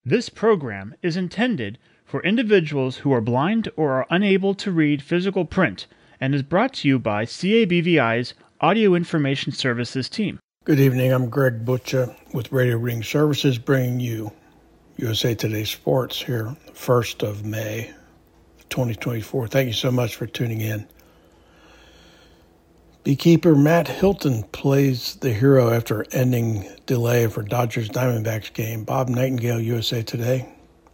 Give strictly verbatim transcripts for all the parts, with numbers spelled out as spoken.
This program is intended for individuals who are blind or are unable to read physical print and is brought to you by C A B V I's Audio Information Services team. Good evening. I'm Greg Butcher with Radio Ring Services, bringing you U S A Today Sports here, first of May, twenty twenty-four. Thank you so much for tuning in. Beekeeper Matt Hilton plays the hero after ending delay for Dodgers Diamondbacks game. Bob Nightingale, U S A Today.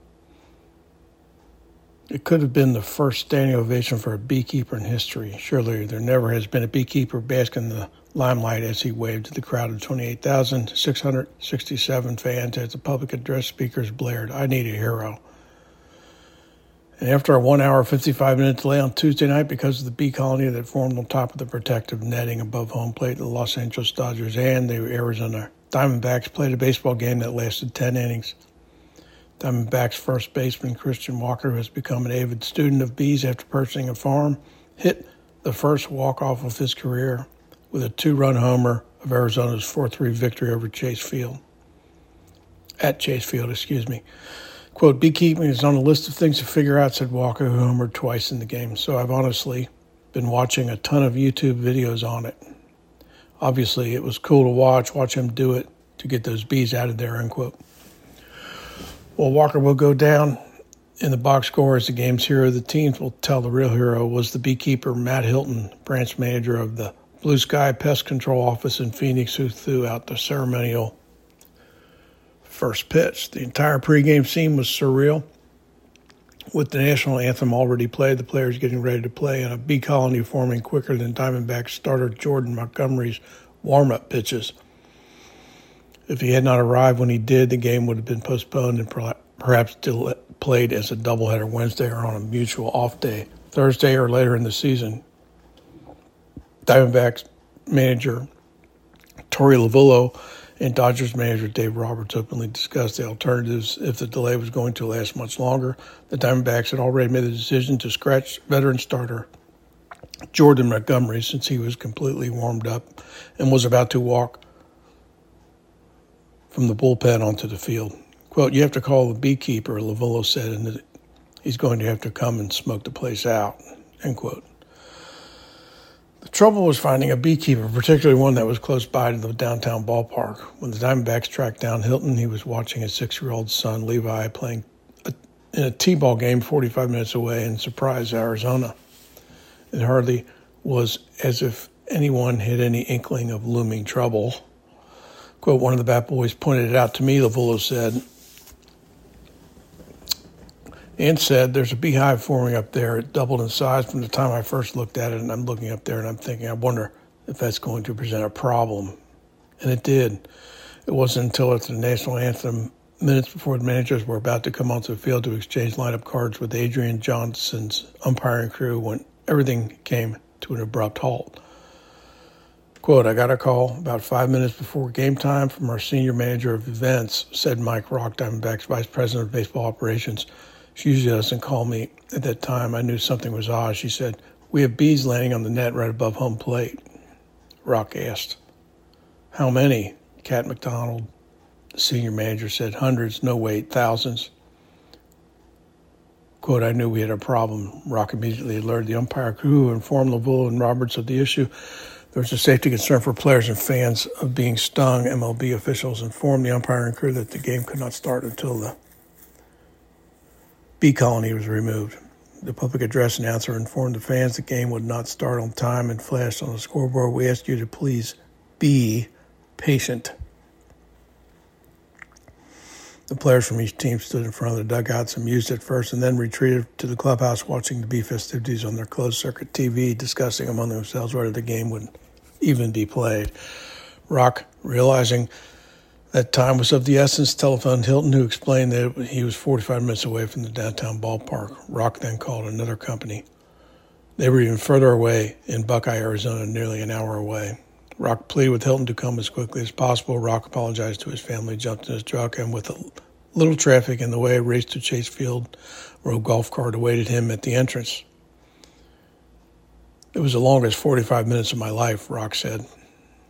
It could have been the first standing ovation for a beekeeper in history. Surely there never has been a beekeeper basking in the limelight as he waved to the crowd of twenty-eight thousand six hundred sixty-seven fans as the public address speakers blared, "I need a hero." And after a one hour, fifty-five minute delay on Tuesday night because of the bee colony that formed on top of the protective netting above home plate, the Los Angeles Dodgers and the Arizona Diamondbacks played a baseball game that lasted ten innings. Diamondbacks first baseman Christian Walker, who has become an avid student of bees after purchasing a farm, hit the first walk-off of his career with a two-run homer of Arizona's four three victory over Chase Field. At Chase Field, excuse me. Quote, "Beekeeping is on a list of things to figure out," said Walker, who homered twice in the game. "So I've honestly been watching a ton of YouTube videos on it. Obviously, it was cool to watch, watch him do it to get those bees out of there," unquote. Well, Walker will go down in the box score as the game's hero. The teams will tell the real hero was the beekeeper Matt Hilton, branch manager of the Blue Sky Pest Control Office in Phoenix, who threw out the ceremonial first pitch. The entire pregame scene was surreal. With the national anthem already played, the players getting ready to play, and a bee colony forming quicker than Diamondbacks starter Jordan Montgomery's warm-up pitches. If he had not arrived when he did, the game would have been postponed and perhaps still played as a doubleheader Wednesday or on a mutual off day, Thursday or later in the season. Diamondbacks manager Torey Lovullo and Dodgers manager Dave Roberts openly discussed the alternatives if the delay was going to last much longer. The Diamondbacks had already made the decision to scratch veteran starter Jordan Montgomery since he was completely warmed up and was about to walk from the bullpen onto the field. Quote, "You have to call the beekeeper," Lovullo said, "and he's going to have to come and smoke the place out," end quote. The trouble was finding a beekeeper, particularly one that was close by to the downtown ballpark. When the Diamondbacks tracked down Hilton, he was watching his six-year-old son, Levi, playing a, in a T-ball game forty-five minutes away in Surprise, Arizona. It hardly was as if anyone had any inkling of looming trouble. Quote, "One of the Bat Boys pointed it out to me," Lovullo said, and said, "There's a beehive forming up there. It doubled in size from the time I first looked at it, and I'm looking up there and I'm thinking, I wonder if that's going to present a problem." And it did. It wasn't until after the national anthem, minutes before the managers were about to come onto the field to exchange lineup cards with Adrian Johnson's umpiring crew, when everything came to an abrupt halt. Quote, "I got a call about five minutes before game time from our senior manager of events," said Mike Rock, Diamondbacks vice president of baseball operations. "She usually doesn't call me at that time. I knew something was odd." She said, "We have bees landing on the net right above home plate." Rock asked, "How many?" Cat McDonald, the senior manager, said, "Hundreds, no wait, thousands." Quote, "I knew we had a problem." Rock immediately alerted the umpire crew, who informed Lovullo and Roberts of the issue. There was a safety concern for players and fans of being stung. M L B officials informed the umpiring crew that the game could not start until the bee colony was removed. The public address announcer informed the fans the game would not start on time and flashed on the scoreboard, "We ask you to please be patient." The players from each team stood in front of the dugouts, amused at first, and then retreated to the clubhouse watching the bee festivities on their closed-circuit T V, discussing among themselves whether the game would even be played. Rock, realizing that time was of the essence, telephoned Hilton, who explained that he was forty-five minutes away from the downtown ballpark. Rock then called another company. They were even further away in Buckeye, Arizona, nearly an hour away. Rock pleaded with Hilton to come as quickly as possible. Rock apologized to his family, jumped in his truck, and with a little traffic in the way, raced to Chase Field, where a golf cart awaited him at the entrance. "It was the longest forty-five minutes of my life," Rock said.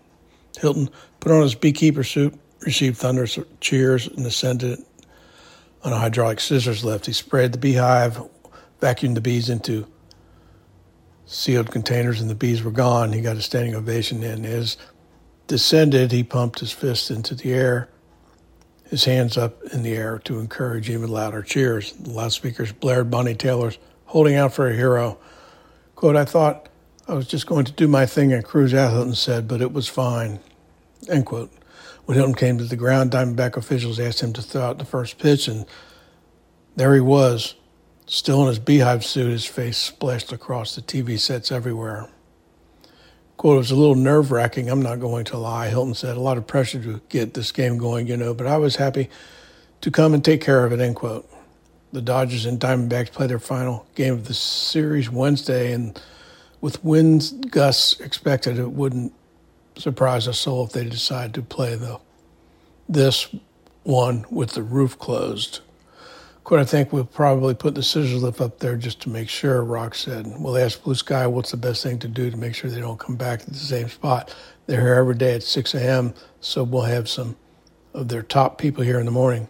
Hilton put on his beekeeper suit, received thunderous cheers, and ascended on a hydraulic scissors lift. He sprayed the beehive, vacuumed the bees into sealed containers, and the bees were gone. He got a standing ovation, and as descended, he pumped his fist into the air, his hands up in the air to encourage even louder cheers. The loudspeakers blared Bonnie Taylor's "Holding Out for a Hero." Quote, "I thought I was just going to do my thing and cruise out," Hilton said, "but it was fine." End quote. When Hilton came to the ground, Diamondback officials asked him to throw out the first pitch, and there he was, still in his beehive suit, his face splashed across the T V sets everywhere. Quote, "It was a little nerve-wracking, I'm not going to lie," Hilton said. "A lot of pressure to get this game going, you know, but I was happy to come and take care of it," end quote. The Dodgers and Diamondbacks play their final game of the series Wednesday, and with wind gusts expected, it wouldn't surprise us all if they decide to play the this one with the roof closed. Quote, "I think we'll probably put the scissor lift up there just to make sure," Rock said. "We'll ask Blue Sky what's the best thing to do to make sure they don't come back to the same spot. They're here every day at six a.m., so we'll have some of their top people here in the morning.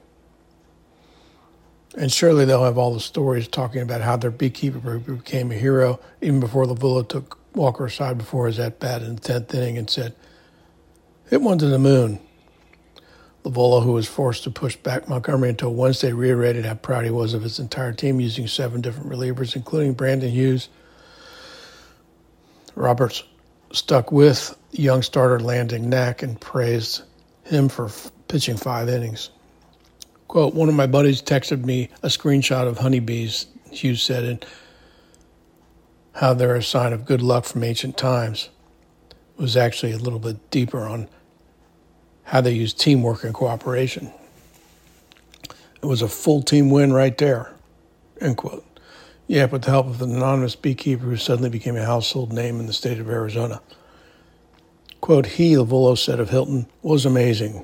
And surely they'll have all the stories talking about how their beekeeper became a hero, even before Lovullo took Walker aside before his at-bat in the tenth inning and said, 'Hit one to the moon.'" Lovullo, who was forced to push back Montgomery until Wednesday, reiterated how proud he was of his entire team, using seven different relievers, including Brandon Hughes. Roberts stuck with young starter Landon Knack and praised him for f- pitching five innings. Quote, "One of my buddies texted me a screenshot of honeybees," Hughes said, "and how they're a sign of good luck from ancient times." It was actually a little bit deeper on how they use teamwork and cooperation. "It was a full team win right there," end quote. Yeah, with the help of an anonymous beekeeper who suddenly became a household name in the state of Arizona. Quote, "He," Lovullo said of Hilton, "was amazing."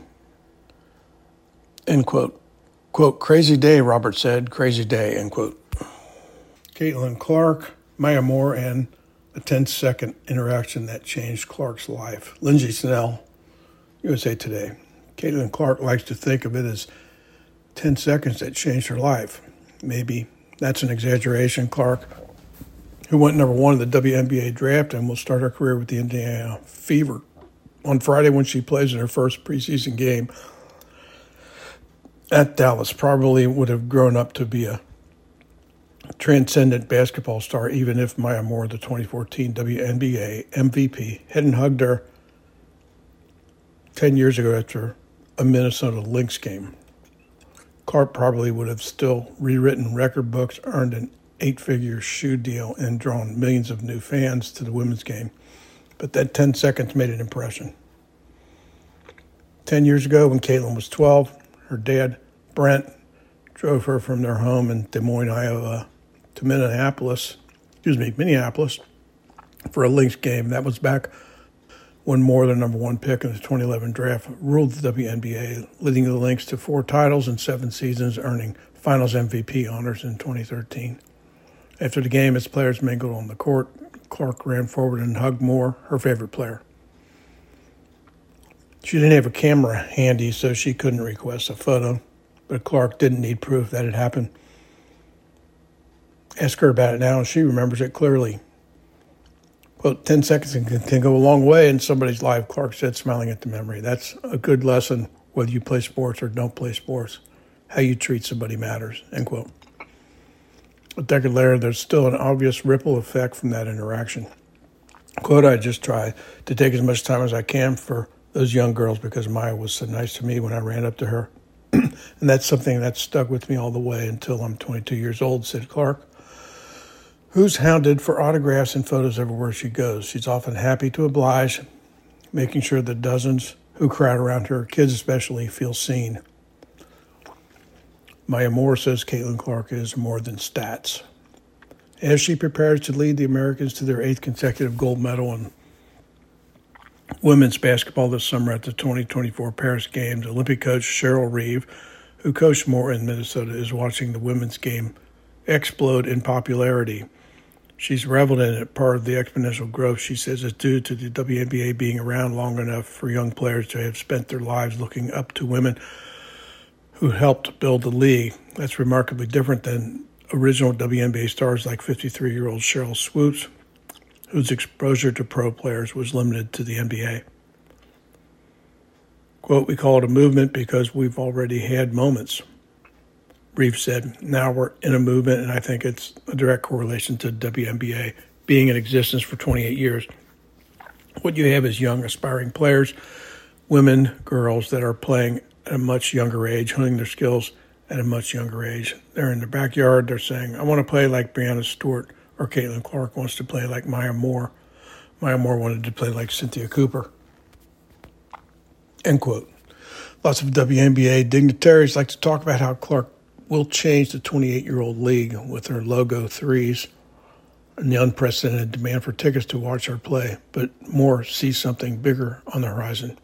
End quote. Quote, "Crazy day," Robert said, "crazy day," end quote. Caitlin Clark, Maya Moore, and a ten-second interaction that changed Clark's life. Lindsey Snell, U S A Today. Caitlin Clark likes to think of it as ten seconds that changed her life. Maybe that's an exaggeration. Clark, who went number one in the W N B A draft and will start her career with the Indiana Fever on Friday when she plays in her first preseason game at Dallas, probably would have grown up to be a transcendent basketball star, even if Maya Moore, the twenty fourteen W N B A M V P, hadn't hugged her ten years ago after a Minnesota Lynx game. Clark probably would have still rewritten record books, earned an eight-figure shoe deal, and drawn millions of new fans to the women's game. But that ten seconds made an impression. Ten years ago, when Caitlin was twelve, her dad, Brent, drove her from their home in Des Moines, Iowa, to Minneapolis, excuse me, Minneapolis, for a Lynx game. That was back when Moore, the number one pick in the twenty eleven draft, ruled the W N B A, leading the Lynx to four titles in seven seasons, earning Finals M V P honors in twenty thirteen. After the game, as players mingled on the court, Clark ran forward and hugged Moore, her favorite player. She didn't have a camera handy, so she couldn't request a photo, but Clark didn't need proof that it happened. Ask her about it now, and she remembers it clearly. Quote, ten seconds can, can go a long way in somebody's life, Clark said, smiling at the memory. That's a good lesson, whether you play sports or don't play sports. How you treat somebody matters, end quote. A decade later, there's still an obvious ripple effect from that interaction. Quote, "I just try to take as much time as I can for those young girls because Maya was so nice to me when I ran up to her. And that's something that stuck with me all the way until I'm twenty-two years old," said Clark, who's hounded for autographs and photos everywhere she goes. She's often happy to oblige, making sure the dozens who crowd around her, kids especially, feel seen. Maya Moore says Caitlin Clark is more than stats. As she prepares to lead the Americans to their eighth consecutive gold medal in women's basketball this summer at the twenty twenty-four Paris Games, Olympic coach Cheryl Reeve, who coached Moore in Minnesota, is watching the women's game explode in popularity. She's reveled in it. Part of the exponential growth, she says, is due to the W N B A being around long enough for young players to have spent their lives looking up to women who helped build the league. That's remarkably different than original W N B A stars like fifty-three-year-old Sheryl Swoopes, whose exposure to pro players was limited to the N B A. Quote, we call it a movement because we've already had moments. Reeves said, now we're in a movement, and I think it's a direct correlation to W N B A being in existence for twenty-eight years. What you have is young, aspiring players, women, girls that are playing at a much younger age, honing their skills at a much younger age. They're in their backyard. They're saying, I want to play like Breanna Stewart, or Caitlin Clark wants to play like Maya Moore. Maya Moore wanted to play like Cynthia Cooper. End quote. Lots of W N B A dignitaries like to talk about how Clark will change the twenty-eight-year-old league with her logo threes and the unprecedented demand for tickets to watch her play, but Moore sees something bigger on the horizon.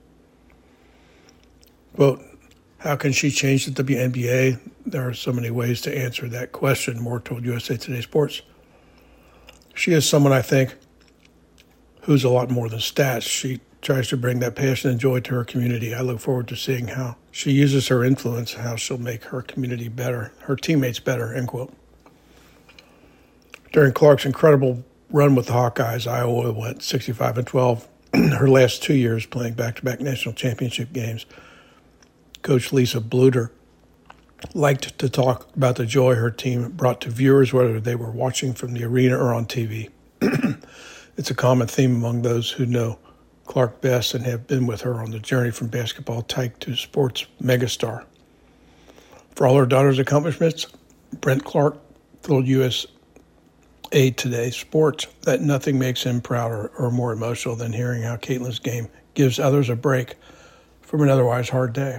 Quote, how can she change the W N B A? There are so many ways to answer that question, Moore told U S A Today Sports. She is someone, I think, who's a lot more than stats. She tries to bring that passion and joy to her community. I look forward to seeing how she uses her influence, how she'll make her community better, her teammates better, end quote. During Clark's incredible run with the Hawkeyes, Iowa went sixty-five and twelve. Her last two years playing back-to-back national championship games. Coach Lisa Bluter liked to talk about the joy her team brought to viewers, whether they were watching from the arena or on T V. It's a common theme among those who know Clark best and have been with her on the journey from basketball tyke to sports megastar. For all her daughter's accomplishments, Brent Clark told U S A Today Sports that nothing makes him prouder or more emotional than hearing how Caitlin's game gives others a break from an otherwise hard day.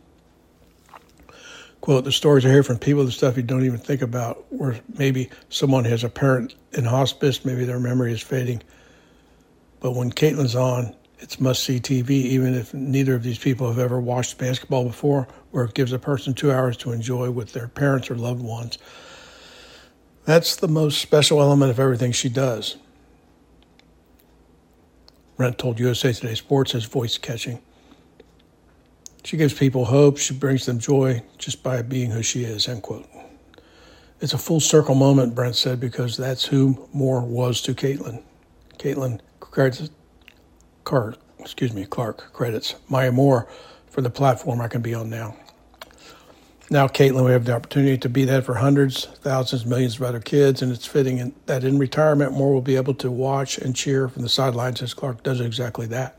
Quote, the stories I hear from people, the stuff you don't even think about, where maybe someone has a parent in hospice, maybe their memory is fading. But when Caitlin's on, it's must-see T V, even if neither of these people have ever watched basketball before, where it gives a person two hours to enjoy with their parents or loved ones. That's the most special element of everything she does. Brent told U S A Today Sports, his voice catching. She gives people hope. She brings them joy just by being who she is, end quote. It's a full circle moment, Brent said, because that's who Moore was to Caitlin. Caitlin credits, Clark, excuse me, Clark credits Maya Moore for the platform I can be on now. Now, Caitlin, we have the opportunity to be that for hundreds, thousands, millions of other kids, and it's fitting in, that in retirement, Moore will be able to watch and cheer from the sidelines as Clark does exactly that.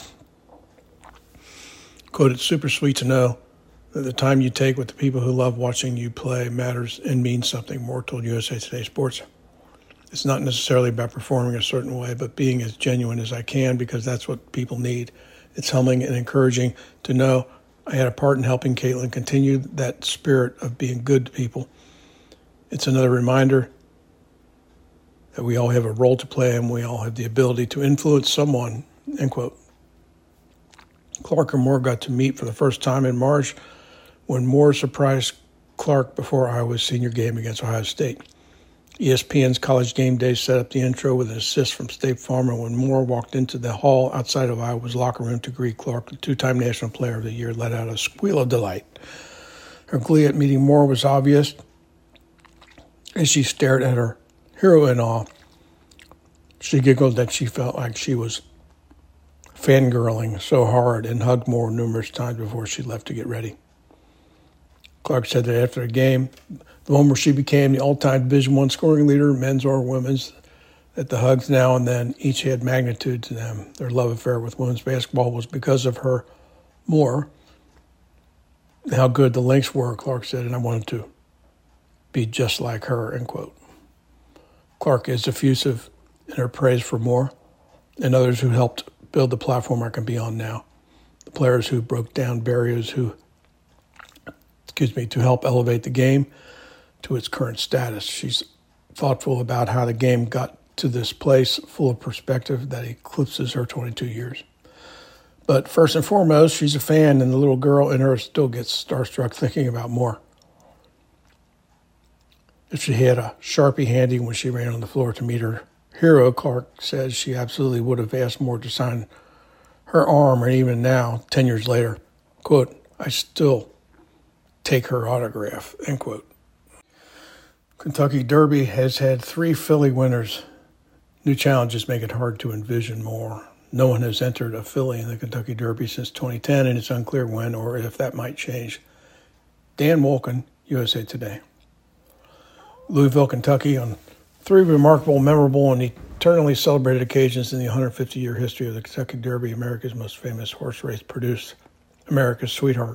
Quote, it's super sweet to know that the time you take with the people who love watching you play matters and means something, Moore told U S A Today Sports. It's not necessarily about performing a certain way, but being as genuine as I can because that's what people need. It's humbling and encouraging to know I had a part in helping Caitlin continue that spirit of being good to people. It's another reminder that we all have a role to play and we all have the ability to influence someone, end quote. Clark and Moore got to meet for the first time in March when Moore surprised Clark before Iowa's senior game against Ohio State. E S P N's College Game Day set up the intro with an assist from State Farm, and when Moore walked into the hall outside of Iowa's locker room to greet Clark, the two-time National Player of the Year let out a squeal of delight. Her glee at meeting Moore was obvious as she stared at her hero in awe. She giggled that she felt like she was fangirling so hard and hugged Moore numerous times before she left to get ready. Clark said that after the game, the one where she became the all-time Division I scoring leader, men's or women's, that the hugs now and then each had magnitude to them. Their love affair with women's basketball was because of her more, how good the Lynx were, Clark said, and I wanted to be just like her, end quote. Clark is effusive in her praise for Moore and others who helped build the platform I can be on now. The players who broke down barriers, who, excuse me, to help elevate the game to its current status. She's thoughtful about how the game got to this place, full of perspective that eclipses her twenty-two years. But first and foremost, she's a fan, and the little girl in her still gets starstruck thinking about Moore. If she had a Sharpie handy when she ran on the floor to meet her hero, Clark says she absolutely would have asked Moore to sign her arm, or even now, ten years later, quote, I still take her autograph, end quote. Kentucky Derby has had three filly winners. New challenges make it hard to envision more. No one has entered a filly in the Kentucky Derby since twenty ten, and it's unclear when or if that might change. Dan Wolken, U S A Today. Louisville, Kentucky, on three remarkable, memorable, and eternally celebrated occasions in the one hundred fifty year history of the Kentucky Derby, America's most famous horse race, produced America's sweetheart.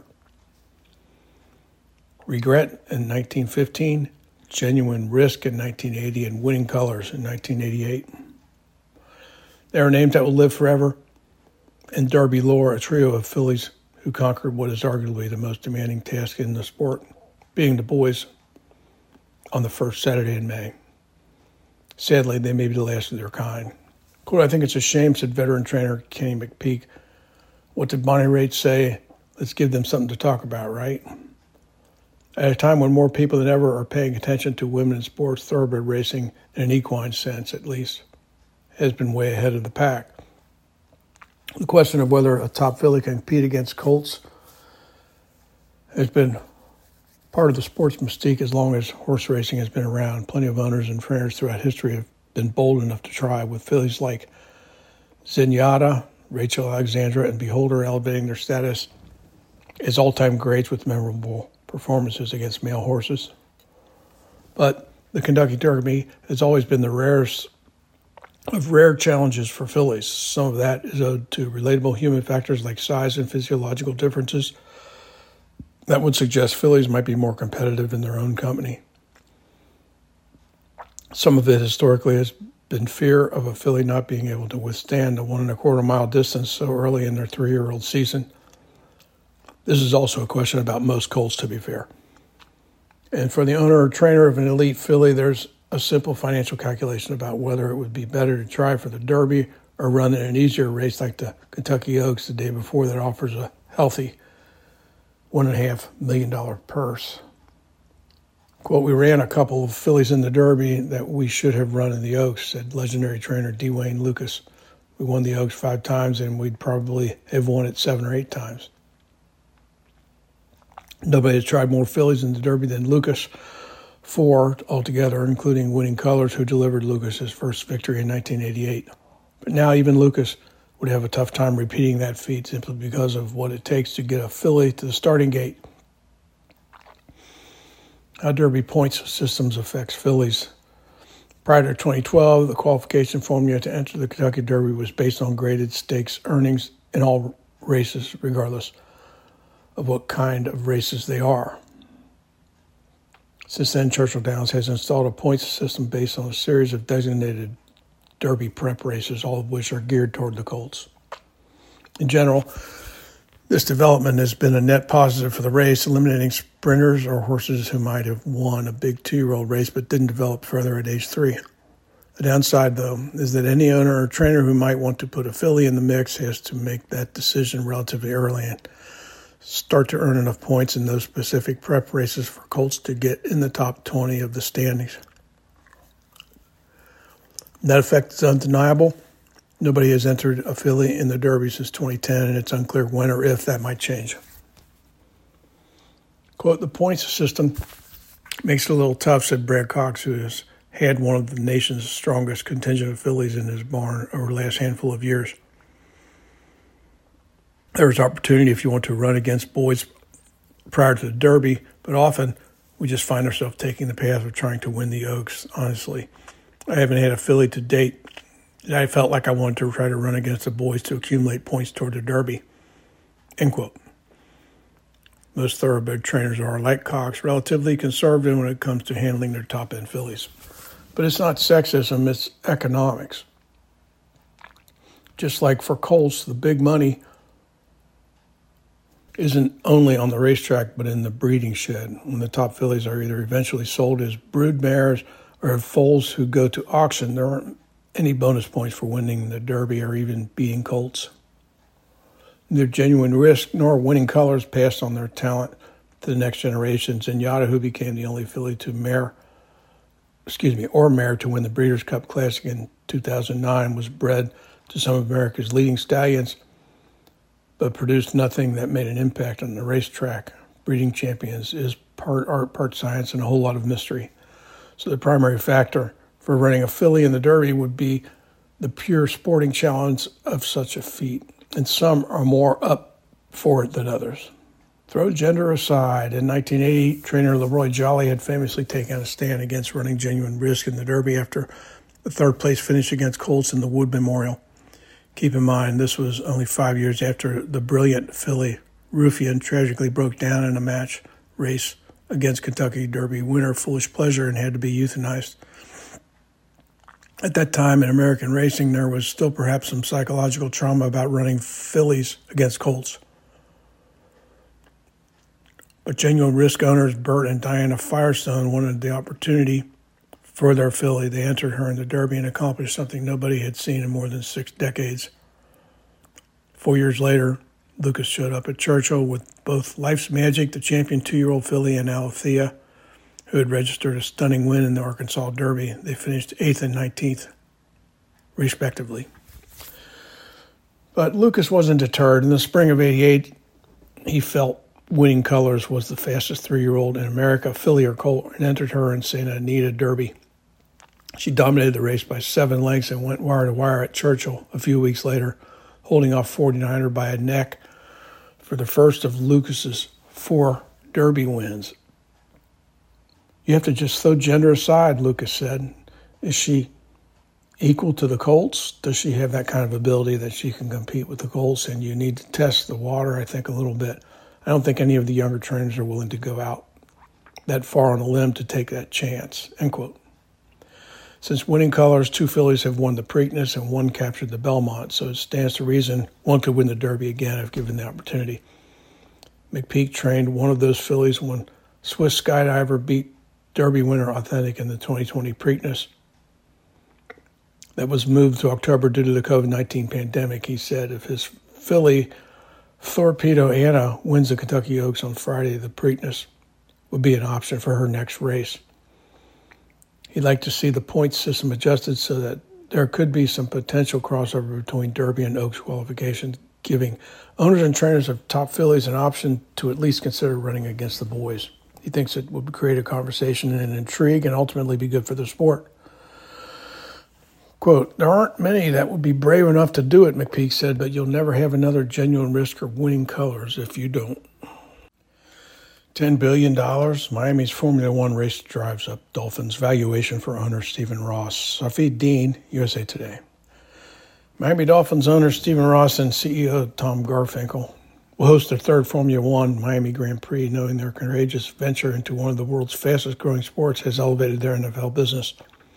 Regret in nineteen fifteen, Genuine Risk in nineteen eighty, and Winning Colors in nineteen eighty-eight. They are names that will live forever. In Derby lore, a trio of fillies who conquered what is arguably the most demanding task in the sport, being the boys on the first Saturday in May. Sadly, they may be the last of their kind. Quote, I think it's a shame, said veteran trainer Kenny McPeak. What did Bonnie Raitt say? Let's give them something to talk about, right? At a time when more people than ever are paying attention to women in sports, thoroughbred racing, in an equine sense at least, has been way ahead of the pack. The question of whether a top filly can compete against colts has been part of the sport's mystique as long as horse racing has been around. Plenty of owners and trainers throughout history have been bold enough to try, with fillies like Zenyatta, Rachel Alexandra, and Beholder elevating their status as all-time greats with memorable performances against male horses. But the Kentucky Derby has always been the rarest of rare challenges for fillies. Some of that is owed to relatable human factors like size and physiological differences that would suggest fillies might be more competitive in their own company. Some of it historically has been fear of a filly not being able to withstand a one and a quarter mile distance so early in their three-year-old season. This is also a question about most colts, to be fair. And for the owner or trainer of an elite filly, there's a simple financial calculation about whether it would be better to try for the Derby or run in an easier race like the Kentucky Oaks the day before that offers a healthy one and a half million dollar purse. Quote, we ran a couple of fillies in the Derby that we should have run in the Oaks, said legendary trainer D. Wayne Lucas. We won the Oaks five times and we'd probably have won it seven or eight times. Nobody has tried more fillies in the Derby than Lucas. Four altogether, including Winning Colors, who delivered Lucas his first victory in nineteen eighty-eight. But now even Lucas would have a tough time repeating that feat simply because of what it takes to get a filly to the starting gate. How Derby points systems affects fillies. Prior to twenty twelve, the qualification formula to enter the Kentucky Derby was based on graded stakes earnings in all races, regardless of what kind of races they are. Since then, Churchill Downs has installed a points system based on a series of designated Derby prep races, all of which are geared toward the colts. In general, this development has been a net positive for the race, eliminating sprinters or horses who might have won a big two-year-old race but didn't develop further at age three. The downside, though, is that any owner or trainer who might want to put a filly in the mix has to make that decision relatively early and start to earn enough points in those specific prep races for colts to get in the top twenty of the standings. That effect is undeniable. Nobody has entered a filly in the Derby since twenty ten, and it's unclear when or if that might change. Quote, the points system makes it a little tough, said Brad Cox, who has had one of the nation's strongest contingent of fillies in his barn over the last handful of years. There's opportunity if you want to run against boys prior to the Derby, but often we just find ourselves taking the path of trying to win the Oaks, honestly. I haven't had a filly to date that I felt like I wanted to try to run against the boys to accumulate points toward the Derby, end quote. Most thoroughbred trainers are, like Cox, relatively conservative when it comes to handling their top-end fillies. But it's not sexism, it's economics. Just like for colts, the big money isn't only on the racetrack, but in the breeding shed, when the top fillies are either eventually sold as brood mares or have foals who go to auction. There aren't any bonus points for winning the Derby or even beating colts. Neither Genuine Risk nor Winning Colors passed on their talent to the next generation. Zenyatta, who became the only filly to mare, excuse me, or mare to win the Breeders' Cup Classic in two thousand nine, was bred to some of America's leading stallions, but produced nothing that made an impact on the racetrack. breeding champions is part art, part science, and a whole lot of mystery. So the primary factor for running a filly in the Derby would be the pure sporting challenge of such a feat, and some are more up for it than others. Throw gender aside, in nineteen eighty, trainer Leroy Jolly had famously taken a stand against running Genuine Risk in the Derby after the third-place finish against Colts in the Wood Memorial. Keep in mind, this was only five years after the brilliant filly Ruffian tragically broke down in a match race against Kentucky Derby winner Foolish Pleasure and had to be euthanized. At that time in American racing, there was still perhaps some psychological trauma about running fillies against colts. But Genuine Risk owners Bert and Diana Firestone wanted the opportunity for their filly. They entered her in the Derby and accomplished something nobody had seen in more than six decades. Four years later, Lucas showed up at Churchill with both Life's Magic, the champion two-year-old filly, and Alethea, who had registered a stunning win in the Arkansas Derby. They finished eighth and nineteenth, respectively. But Lucas wasn't deterred. In the spring of eighty-eight, he felt Winning Colors was the fastest three-year-old in America, filly or colt, and entered her in Santa Anita Derby. She dominated the race by seven lengths and went wire to wire at Churchill a few weeks later, holding off forty-niner by a neck for the first of Lucas's four Derby wins. You have to just throw gender aside, Lucas said. Is she equal to the colts? Does she have that kind of ability that she can compete with the colts? And you need to test the water, I think, a little bit. I don't think any of the younger trainers are willing to go out that far on a limb to take that chance, end quote. Since Winning Colors, two fillies have won the Preakness and one captured the Belmont, so it stands to reason one could win the Derby again if given the opportunity. McPeak trained one of those fillies when Swiss Skydiver beat Derby winner Authentic in the twenty twenty Preakness. That was moved to October due to the covid nineteen pandemic. He said if his filly Torpedo Anna wins the Kentucky Oaks on Friday, the Preakness would be an option for her next race. He'd like to see the points system adjusted so that there could be some potential crossover between Derby and Oaks qualifications, giving owners and trainers of top fillies an option to at least consider running against the boys. He thinks it would create a conversation and an intrigue and ultimately be good for the sport. Quote, there aren't many that would be brave enough to do it, McPeak said, but you'll never have another Genuine Risk or Winning Colors if you don't. ten billion dollars, Miami's Formula One race drives up Dolphins' valuation for owner Stephen Ross. Safid Deen, U S A Today. Miami Dolphins owner Stephen Ross and C E O Tom Garfinkel will host their third Formula One Miami Grand Prix, knowing their courageous venture into one of the world's fastest-growing sports has elevated their N F L business.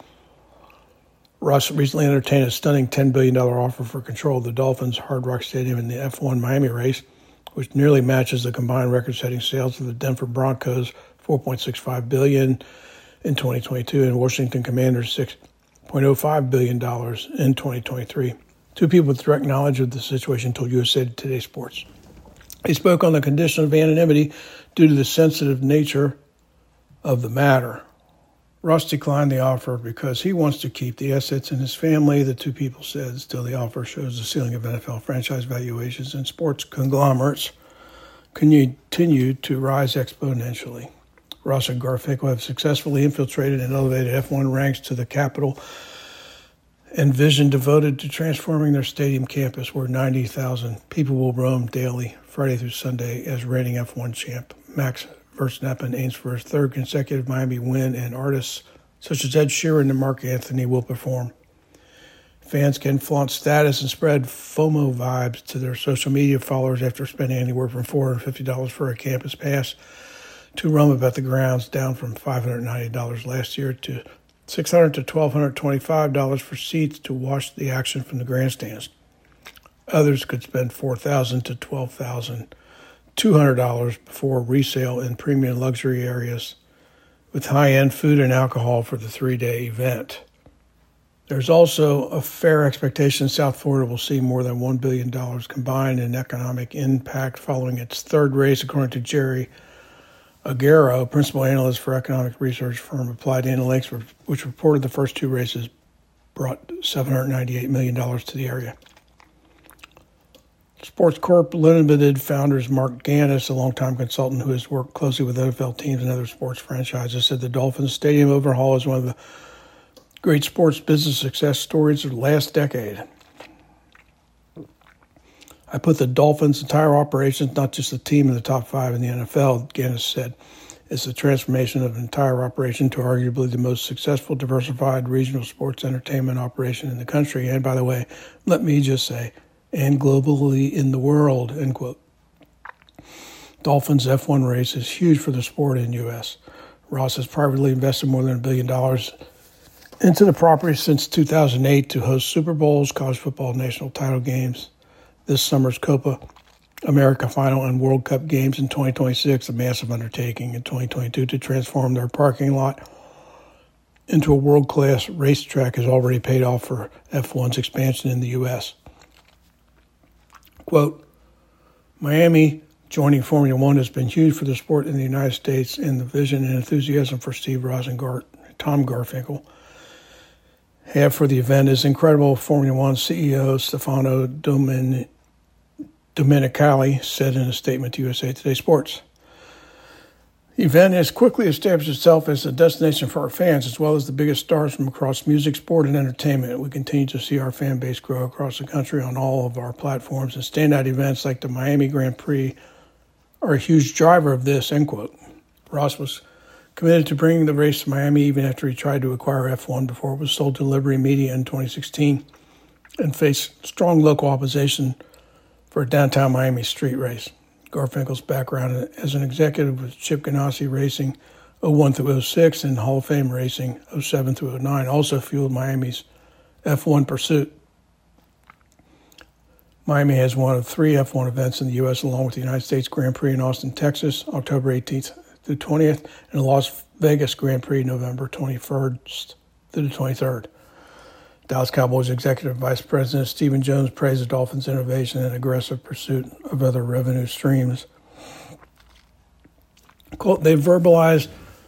Ross recently entertained a stunning ten billion dollars offer for control of the Dolphins' Hard Rock Stadium in the F one Miami race, which nearly matches the combined record-setting sales of the Denver Broncos, four point six five billion dollars in twenty twenty-two, and Washington Commanders, six point oh five billion dollars in twenty twenty-three. Two people with direct knowledge of the situation told U S A Today Sports. He spoke on the condition of anonymity due to the sensitive nature of the matter. Ross declined the offer because he wants to keep the assets in his family, the two people said. Still, the offer shows the ceiling of N F L franchise valuations and sports conglomerates continue to rise exponentially. Ross and Garfinkel have successfully infiltrated and elevated F one ranks to the capital and vision devoted to transforming their stadium campus where ninety thousand people will roam daily, Friday through Sunday, as reigning F one champ Max Verstappen aims for his third consecutive Miami win, and artists such as Ed Sheeran and Mark Anthony will perform. Fans can flaunt status and spread FOMO vibes to their social media followers after spending anywhere from four hundred fifty dollars for a campus pass to roam about the grounds, down from five hundred ninety dollars last year to six hundred dollars to one thousand two hundred twenty-five dollars for seats to watch the action from the grandstands. Others could spend four thousand dollars to twelve thousand two hundred dollars before resale in premium luxury areas with high-end food and alcohol for the three-day event. There's also a fair expectation South Florida will see more than one billion dollars combined in economic impact following its third race, according to Jerry Aguero, principal analyst for economic research firm Applied Analytics, which reported the first two races brought seven hundred ninety-eight million dollars to the area. Sports Corp Limited founders Mark Gannis, a longtime consultant who has worked closely with N F L teams and other sports franchises, said the Dolphins stadium overhaul is one of the great sports business success stories of the last decade. I put the Dolphins' entire operations, not just the team, in the top five in the N F L, Gannis said. It's the transformation of an entire operation to arguably the most successful, diversified regional sports entertainment operation in the country. And by the way, let me just say, and globally in the world, end quote. Dolphins F one race is huge for the sport in the U S. Ross has privately invested more than a billion dollars into the property since two thousand eight to host Super Bowls, college football national title games, this summer's Copa America Final and World Cup games in twenty twenty-six, a massive undertaking in twenty twenty-two to transform their parking lot into a world-class racetrack has already paid off for F one's expansion in the U S. Quote, Miami joining Formula One has been huge for the sport in the United States, and the vision and enthusiasm for Steve Ross and Gar- Tom Garfinkel have for the event is incredible, Formula One C E O Stefano Domen- Domenicali said in a statement to U S A Today Sports. The event has quickly established itself as a destination for our fans, as well as the biggest stars from across music, sport, and entertainment. We continue to see our fan base grow across the country on all of our platforms, and standout events like the Miami Grand Prix are a huge driver of this, end quote. Ross was committed to bringing the race to Miami even after he tried to acquire F one before it was sold to Liberty Media in twenty sixteen and faced strong local opposition for a downtown Miami street race. Garfinkel's background as an executive with Chip Ganassi Racing oh one through oh six and Hall of Fame Racing oh seven through oh nine also fueled Miami's F one pursuit. Miami has one of three F one events in the U S, along with the United States Grand Prix in Austin, Texas, October eighteenth through twentieth, and the Las Vegas Grand Prix, November twenty-first through the twenty-third. Dallas Cowboys Executive Vice President Stephen Jones praised the Dolphins' innovation and aggressive pursuit of other revenue streams. Quote, they've verbalized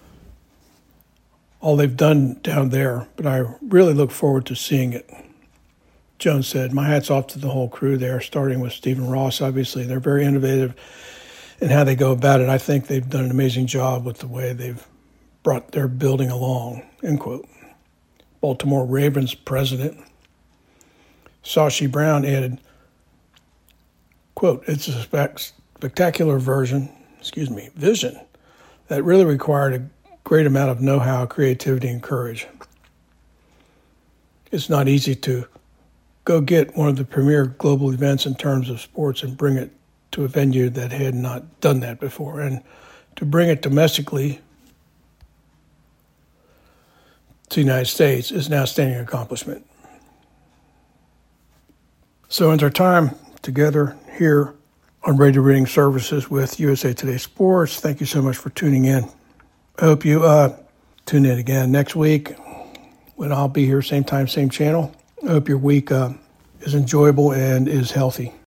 all they've done down there, but I really look forward to seeing it. Jones said, my hat's off to the whole crew there, starting with Stephen Ross. Obviously, they're very innovative in how they go about it. I think they've done an amazing job with the way they've brought their building along, end quote. Baltimore Ravens president Sashi Brown added, quote, it's a spec- spectacular version, excuse me, vision that really required a great amount of know-how, creativity, and courage. It's not easy to go get one of the premier global events in terms of sports and bring it to a venue that had not done that before. And to bring it domestically to the United States is an outstanding accomplishment. So ends our time together here on Radio Reading Services with U S A Today Sports. Thank you so much for tuning in. I hope you uh, tune in again next week when I'll be here, same time, same channel. I hope your week uh, is enjoyable and is healthy.